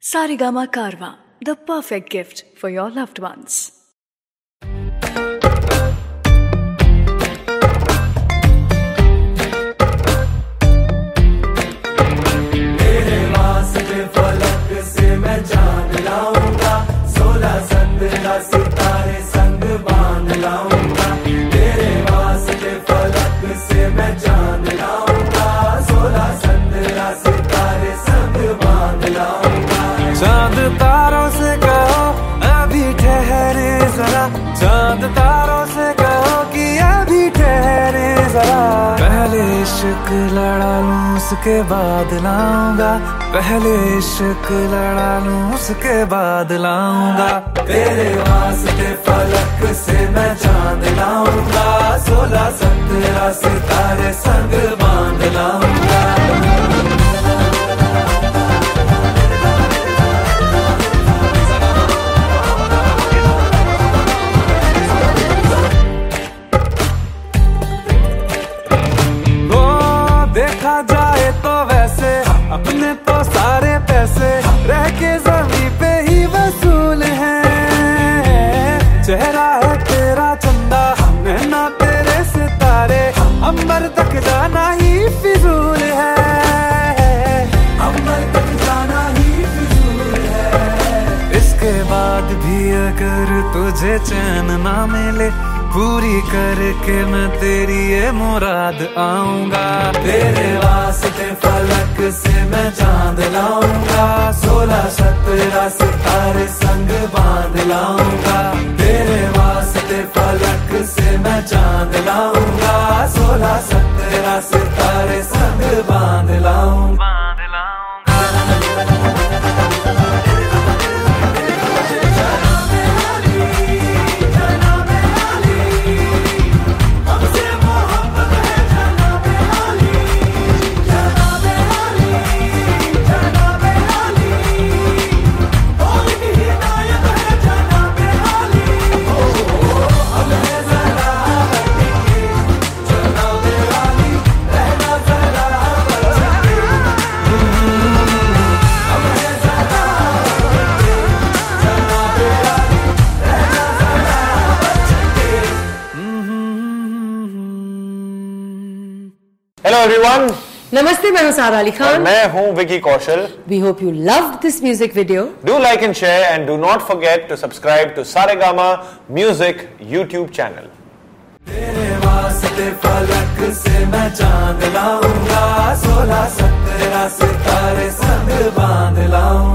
Saregama Karwa, the perfect gift for your loved ones. तेरे वास्ते फलक से मैं जान लाऊंगा, 16 संदला सितारे संग बांध लाऊंगा। तेरे वास्ते फलक से मैं जान लाऊंगा, 16 संदला सितारे संग बांध लाऊंगा। चांद तारों से कहो अभी ठहरे जरा, चांद तारों से कहो कि अभी ठहरे जरा। पहले इश्क लड़ा लूं उसके बाद लाऊंगा, पहले इश्क लड़ा लूं उसके बाद लाऊंगा। तेरे वास्ते फलक से मैं चांद लाऊंगा, 16 17 सितारे संग बांध लाऊंगा। देखा जाए तो वैसे अपने तो सारे पैसे रह के जमीन पे ही वसूल हैं। चेहरा है तेरा चंदा, नैना तेरे सितारे, अंबर तक जाना ही फिजूल है, अंबर तक जाना ही फिजूल है। इसके बाद भी अगर तुझे चैन ना मिले, पूरी करके मैं तेरी ये मुराद आऊंगा। तेरे वास्ते फलक से मैं चांद लाऊंगा, 16 17 सितारे संग बांध लाऊंगा। तेरे वास्ते फलक से मैं चांद लाऊंगा, 16 17 सितारे संग बांध लाऊंगा। हेलो एवरीवन, नमस्ते, मैं हूं सारा अली खान। मैं हूं Vicky Kaushal. We hope you loved this music video. Do like and share and do not forget to subscribe to Saregama Music YouTube channel. तेरे वास्ते फलक से मैं चांद लाऊंगा, 16 17 सितारे संग बांध लाऊंगा।